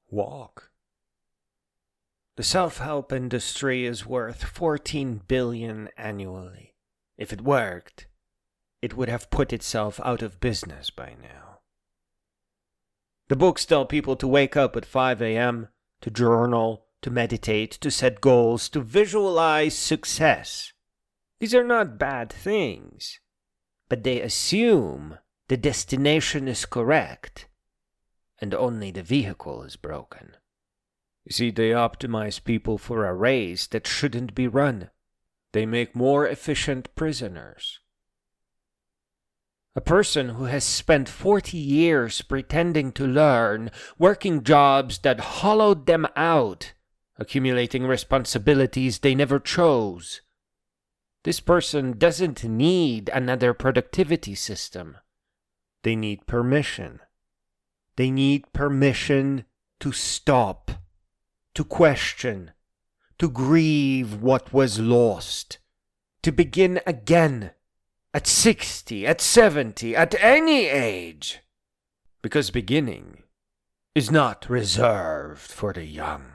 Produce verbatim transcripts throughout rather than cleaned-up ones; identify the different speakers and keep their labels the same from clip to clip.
Speaker 1: Walk. The self-help industry is worth fourteen billion dollars annually. If it worked, it would have put itself out of business by now. The books tell people to wake up at five a.m., to journal, to meditate, to set goals, to visualize success. These are not bad things, but they assume the destination is correct, and only the vehicle is broken. You see, they optimize people for a race that shouldn't be run. They make more efficient prisoners. A person who has spent forty years pretending to learn, working jobs that hollowed them out, accumulating responsibilities they never chose. This person doesn't need another productivity system. They need permission. They need permission to stop, to question, to grieve what was lost, to begin again, at sixty, at seventy, at any age, because beginning is not reserved for the young.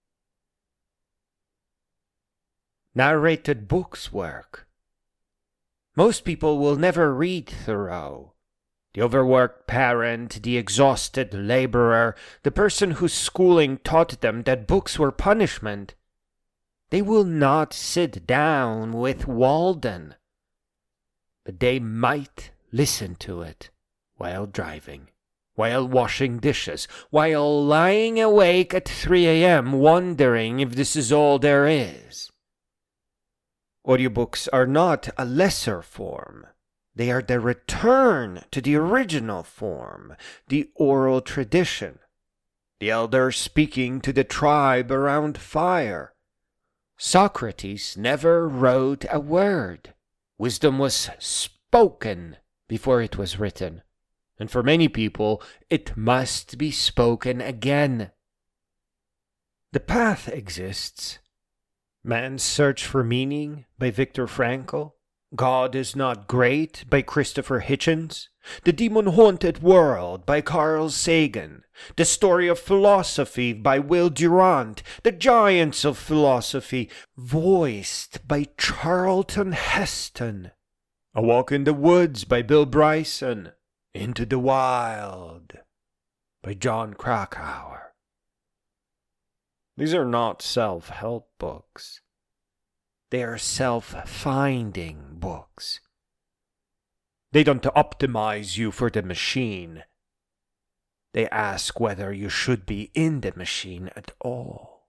Speaker 1: Narrated books work. Most people will never read Thoreau. The overworked parent, the exhausted laborer, the person whose schooling taught them that books were punishment, they will not sit down with Walden. But they might listen to it while driving, while washing dishes, while lying awake at three a.m. wondering if this is all there is. Audiobooks are not a lesser form. They are the return to the original form, the oral tradition, the elder speaking to the tribe around fire. Socrates never wrote a word. Wisdom was spoken before it was written, and for many people, it must be spoken again. The path exists. Man's Search for Meaning by Viktor Frankl, God is Not Great by Christopher Hitchens, The Demon-Haunted World by Carl Sagan, The Story of Philosophy by Will Durant, The Giants of Philosophy, voiced by Charlton Heston, A Walk in the Woods by Bill Bryson, Into the Wild by Jon Krakauer. These are not self-help books. They are self-finding books. They don't optimize you for the machine. They ask whether you should be in the machine at all.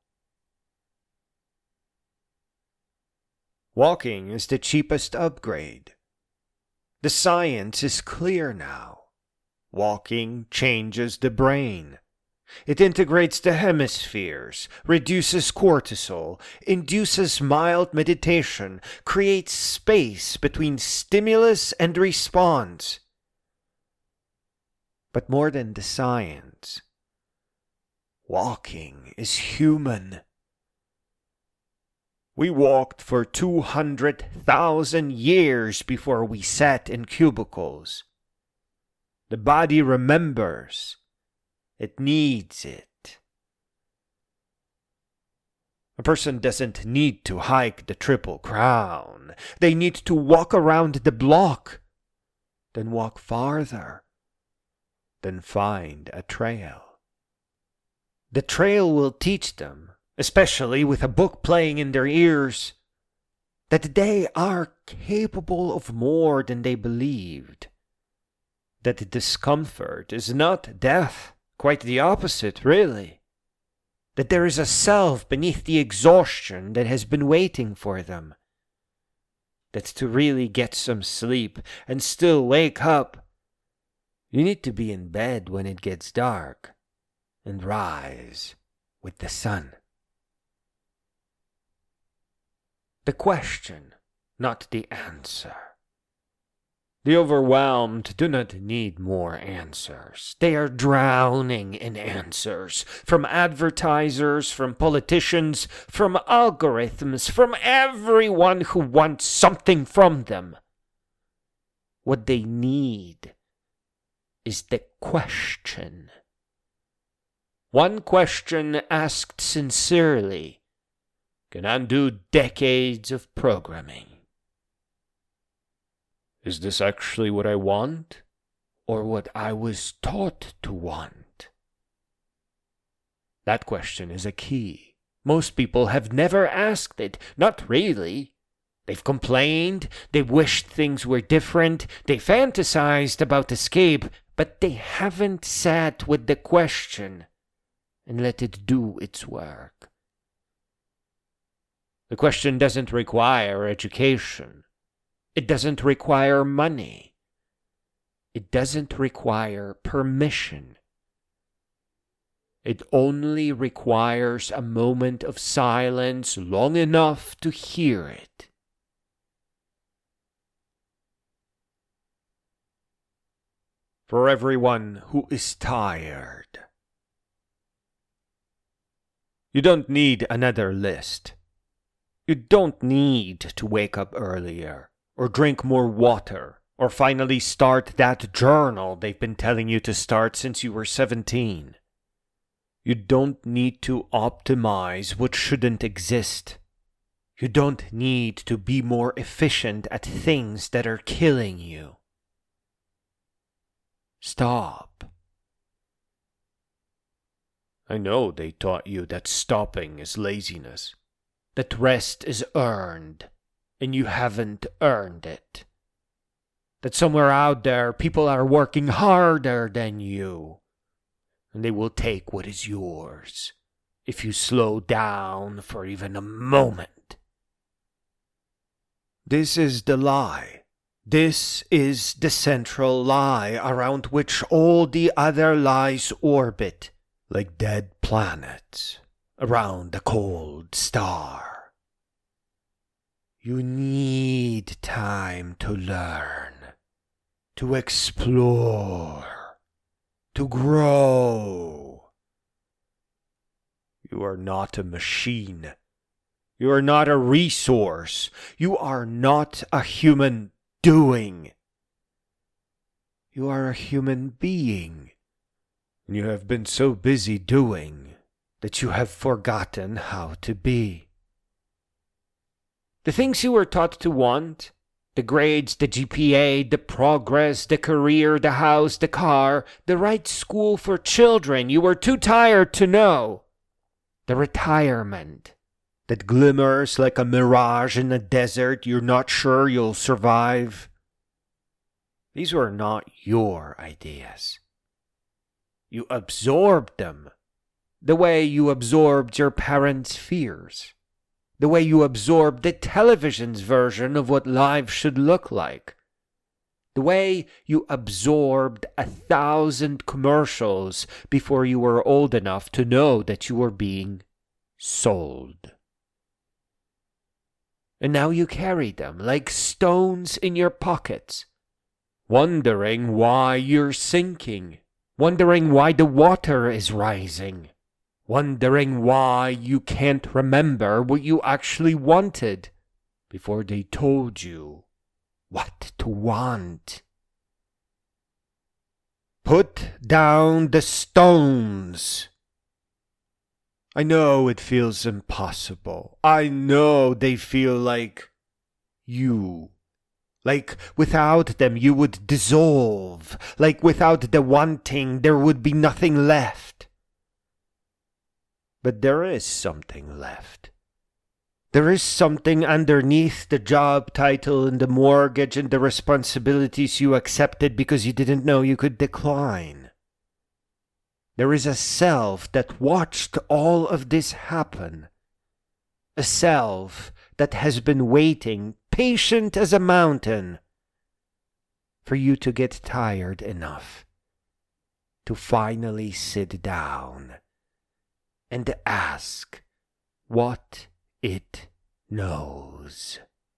Speaker 1: Walking is the cheapest upgrade. The science is clear now. Walking changes the brain. It integrates the hemispheres, reduces cortisol, induces mild meditation, creates space between stimulus and response. But more than the science, walking is human. We walked for two hundred thousand years before we sat in cubicles. The body remembers. It needs it. A person doesn't need to hike the Triple Crown. They need to walk around the block, then walk farther, then find a trail. The trail will teach them, especially with a book playing in their ears, that they are capable of more than they believed, that discomfort is not death. Quite the opposite, really. That there is a self beneath the exhaustion that has been waiting for them. That to really get some sleep and still wake up, you need to be in bed when it gets dark and rise with the sun. The question, not the answer. The overwhelmed do not need more answers. They are drowning in answers. From advertisers, from politicians, from algorithms, from everyone who wants something from them. What they need is the question. One question asked sincerely can undo decades of programming. Is this actually what I want, or what I was taught to want? That question is a key. Most people have never asked it. Not really. They've complained, they wished things were different, they fantasized about escape, but they haven't sat with the question and let it do its work. The question doesn't require education. It doesn't require money. It doesn't require permission. It only requires a moment of silence long enough to hear it. For everyone who is tired. You don't need another list. You don't need to wake up earlier, or drink more water, or finally start that journal they've been telling you to start since you were seventeen. You don't need to optimize what shouldn't exist. You don't need to be more efficient at things that are killing you. Stop. I know they taught you that stopping is laziness, that rest is earned, and you haven't earned it. That somewhere out there people are working harder than you, and they will take what is yours if you slow down for even a moment. This is the lie. This is the central lie around which all the other lies orbit, like dead planets around a cold star. You need time to learn, to explore, to grow. You are not a machine. You are not a resource. You are not a human doing. You are a human being. And you have been so busy doing that you have forgotten how to be. The things you were taught to want, the grades, the G P A, the progress, the career, the house, the car, the right school for children, you were too tired to know. The retirement that glimmers like a mirage in the desert you're not sure you'll survive. These were not your ideas. You absorbed them, the way you absorbed your parents' fears, the way you absorbed the television's version of what life should look like, the way you absorbed a thousand commercials before you were old enough to know that you were being sold. And now you carry them like stones in your pockets, wondering why you're sinking, wondering why the water is rising, wondering why you can't remember what you actually wanted before they told you what to want. Put down the stones. I know it feels impossible. I know they feel like you. Like without them you would dissolve. Like without the wanting there would be nothing left. But there is something left. There is something underneath the job title and the mortgage and the responsibilities you accepted because you didn't know you could decline. There is a self that watched all of this happen. A self that has been waiting, patient as a mountain, for you to get tired enough to finally sit down and ask what it knows.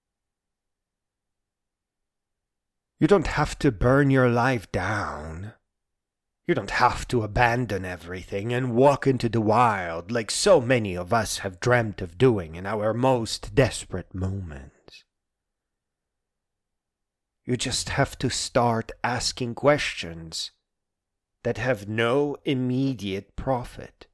Speaker 1: You don't have to burn your life down. You don't have to abandon everything and walk into the wild like so many of us have dreamt of doing in our most desperate moments. You just have to start asking questions, that have no immediate profit.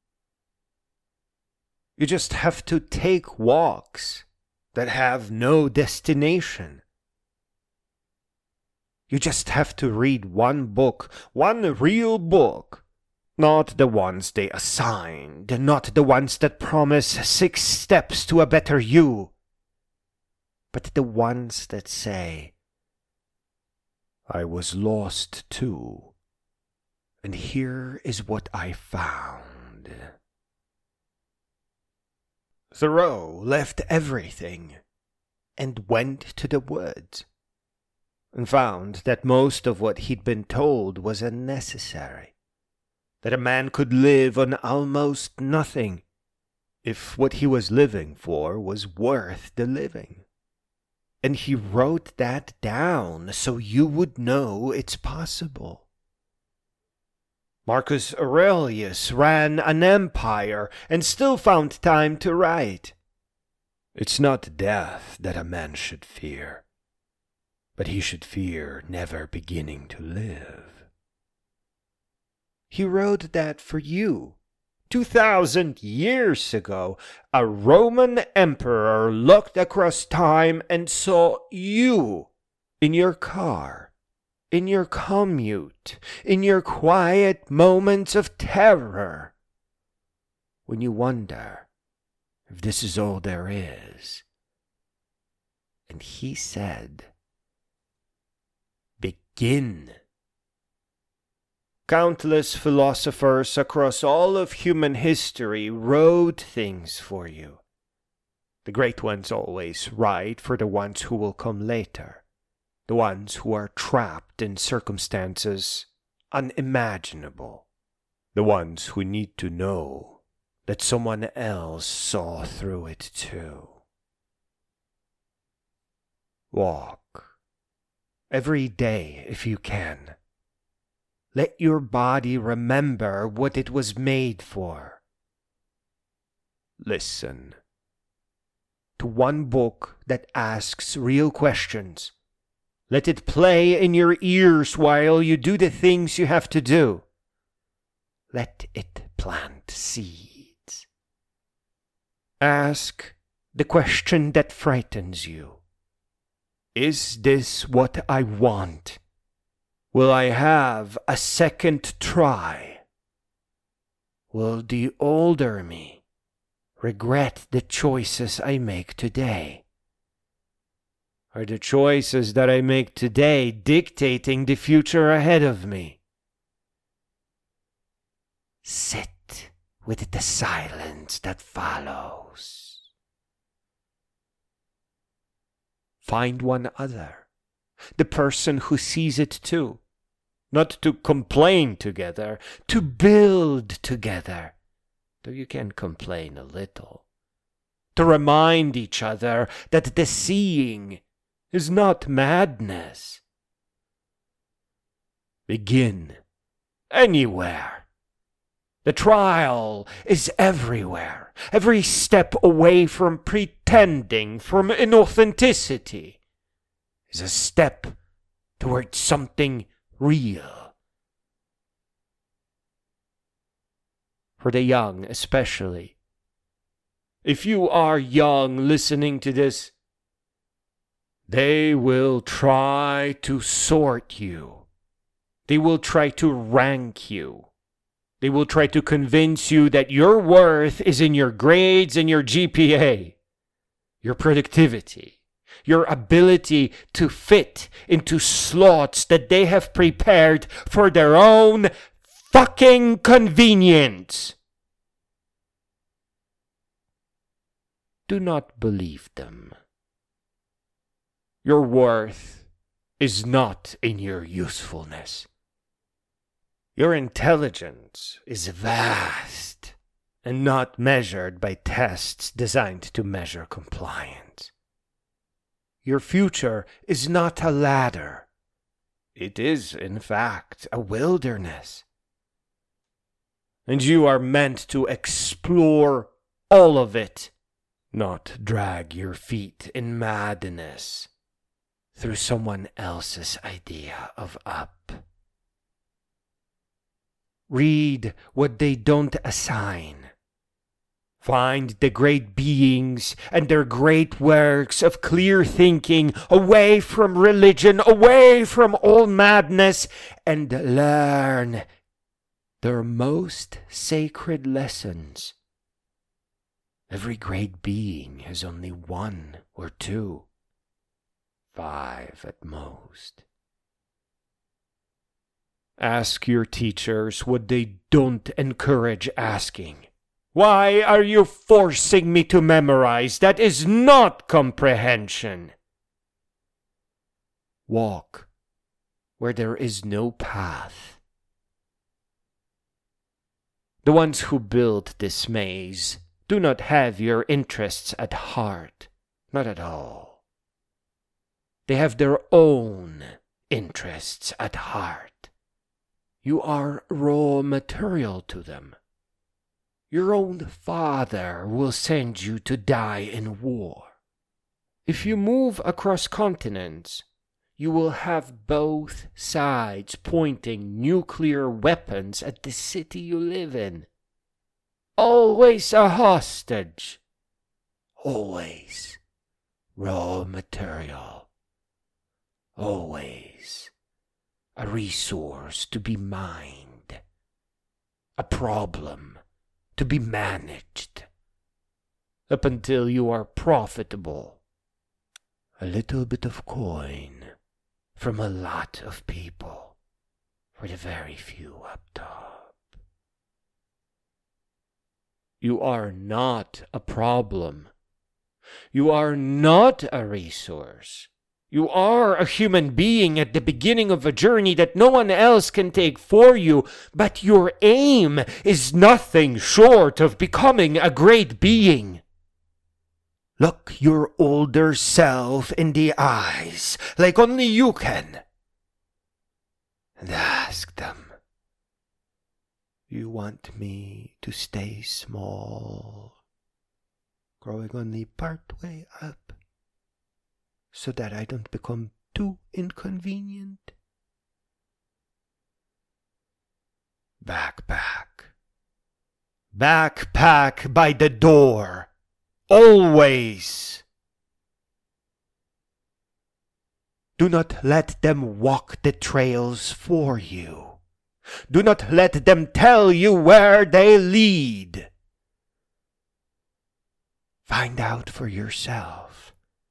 Speaker 1: You just have to take walks that have no destination. You just have to read one book, one real book, not the ones they assigned, not the ones that promise six steps to a better you, but the ones that say, I was lost too, and here is what I found. Thoreau left everything and went to the woods, and found that most of what he'd been told was unnecessary, that a man could live on almost nothing if what he was living for was worth the living. And he wrote that down so you would know it's possible. Marcus Aurelius ran an empire and still found time to write. It's not death that a man should fear, but he should fear never beginning to live. He wrote that for you. Two thousand years ago, a Roman emperor looked across time and saw you in your car, in your commute, in your quiet moments of terror, when you wonder if this is all there is. And he said, begin. Countless philosophers across all of human history wrote things for you. The great ones always write for the ones who will come later, the ones who are trapped in circumstances unimaginable, the ones who need to know that someone else saw through it too. Walk every day if you can. Let your body remember what it was made for. Listen to one book that asks real questions. Let it play in your ears while you do the things you have to do. Let it plant seeds. Ask the question that frightens you. Is this what I want? Will I have a second try? Will the older me regret the choices I make today? Are the choices that I make today dictating the future ahead of me? Sit with the silence that follows. Find one other, the person who sees it too. Not to complain together, to build together, though you can complain a little. To remind each other that the seeing is not madness. Begin anywhere. The trial is everywhere, every step away from pretending, from inauthenticity, is a step towards something real. For the young especially. If you are young listening to this, they will try to sort you. They will try to rank you. They will try to convince you that your worth is in your grades and your G P A, your productivity, your ability to fit into slots that they have prepared for their own fucking convenience. Do not believe them. Your worth is not in your usefulness. Your intelligence is vast and not measured by tests designed to measure compliance. Your future is not a ladder. It is, in fact, a wilderness. And you are meant to explore all of it, not drag your feet in madness through someone else's idea of up. Read what they don't assign. Find the great beings and their great works of clear thinking away from religion, away from all madness, and learn their most sacred lessons. Every great being has only one or two, five at most. Ask your teachers what they don't encourage asking. Why are you forcing me to memorize? That is not comprehension. Walk where there is no path. The ones who built this maze do not have your interests at heart, not at all. They have their own interests at heart. You are raw material to them. Your own father will send you to die in war. If you move across continents, you will have both sides pointing nuclear weapons at the city you live in. Always a hostage. Always raw material. Always a resource to be mined. A problem to be managed. Up until you are profitable. A little bit of coin from a lot of people for the very few up top. You are not a problem. You are not a resource. You are a human being at the beginning of a journey that no one else can take for you, but your aim is nothing short of becoming a great being. Look your older self in the eyes, like only you can, and ask them, you want me to stay small, growing only part way up, so that I don't become too inconvenient? Backpack. Backpack by the door. Always. Do not let them walk the trails for you. Do not let them tell you where they lead. Find out for yourself.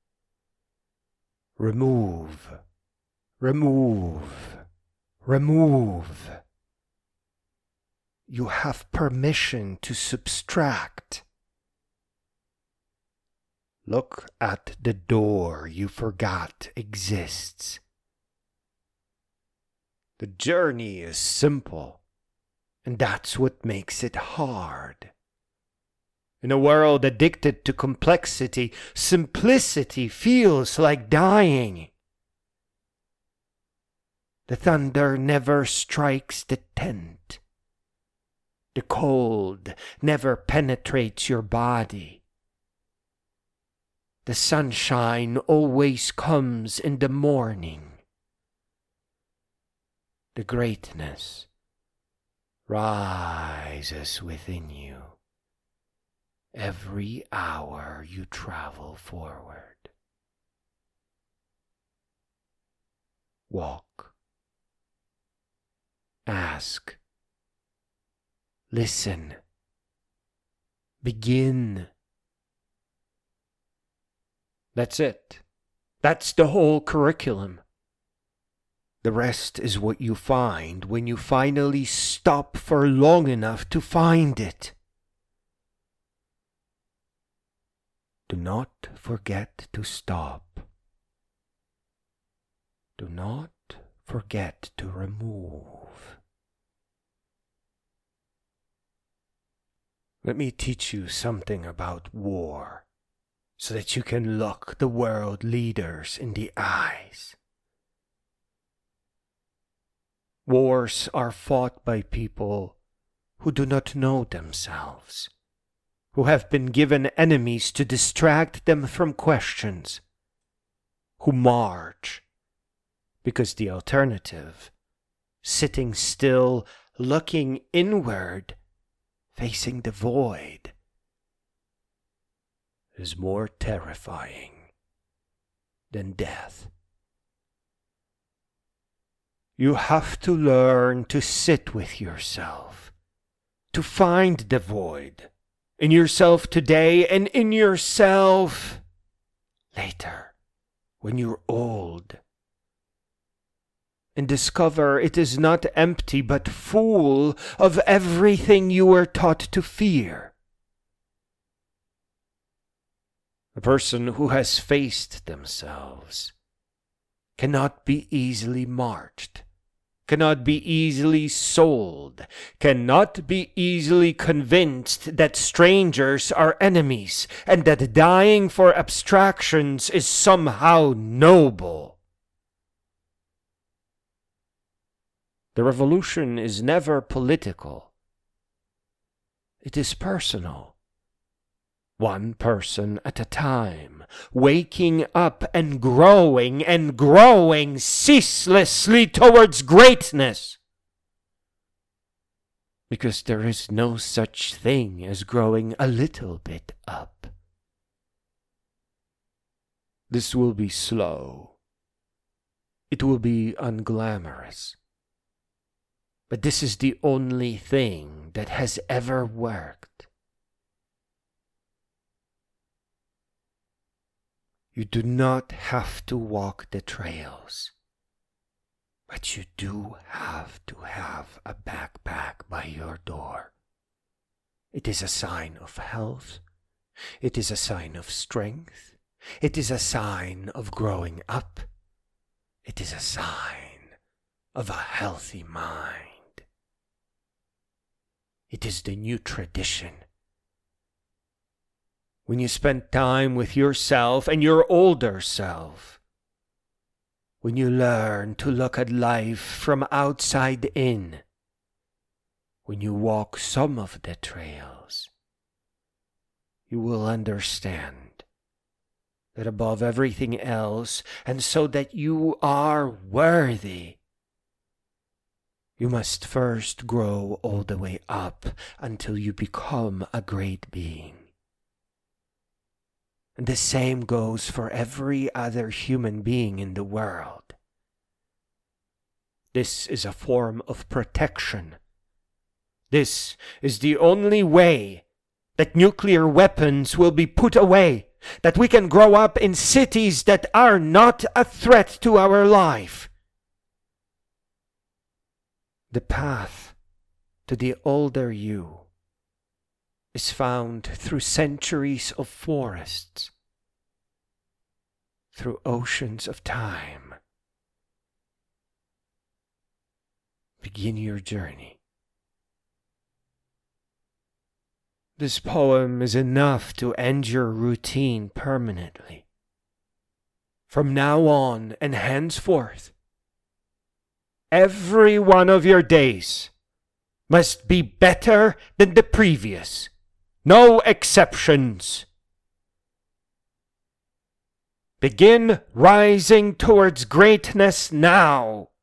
Speaker 1: Remove, remove, remove. You have permission to subtract. Look at the door you forgot exists. The journey is simple, and that's what makes it hard. In a world addicted to complexity, simplicity feels like dying. The thunder never strikes the tent. The cold never penetrates your body. The sunshine always comes in the morning. The greatness rises within you every hour you travel forward. Walk. Ask. Listen. Begin. That's it. That's the whole curriculum. The rest is what you find when you finally stop for long enough to find it. Do not forget to stop. Do not forget to remove. Let me teach you something about war, so that you can look the world leaders in the eyes. Wars are fought by people who do not know themselves, who have been given enemies to distract them from questions, who march because the alternative, sitting still, looking inward, facing the void, is more terrifying than death. You have to learn to sit with yourself, to find the void in yourself today and in yourself later, when you're old, and discover it is not empty but full of everything you were taught to fear. A person who has faced themselves cannot be easily marched, cannot be easily sold, cannot be easily convinced that strangers are enemies and that dying for abstractions is somehow noble. The revolution is never political. It is personal. One person at a time, waking up and growing and growing ceaselessly towards greatness. Because there is no such thing as growing a little bit up. This will be slow. It will be unglamorous. But this is the only thing that has ever worked. You do not have to walk the trails, but you do have to have a backpack by your door. It is a sign of health. It is a sign of strength. It is a sign of growing up. It is a sign of a healthy mind. It is the new tradition. When you spend time with yourself and your older self, when you learn to look at life from outside in, when you walk some of the trails, you will understand that above everything else, and so that you are worthy, you must first grow all the way up until you become a great being. And the same goes for every other human being in the world. This is a form of protection. This is the only way that nuclear weapons will be put away, that we can grow up in cities that are not a threat to our life. The path to the older you is found through centuries of forests, through oceans of time. Begin your journey. This poem is enough to end your routine permanently. From now on and henceforth, every one of your days must be better than the previous. No exceptions. Begin rising towards greatness now.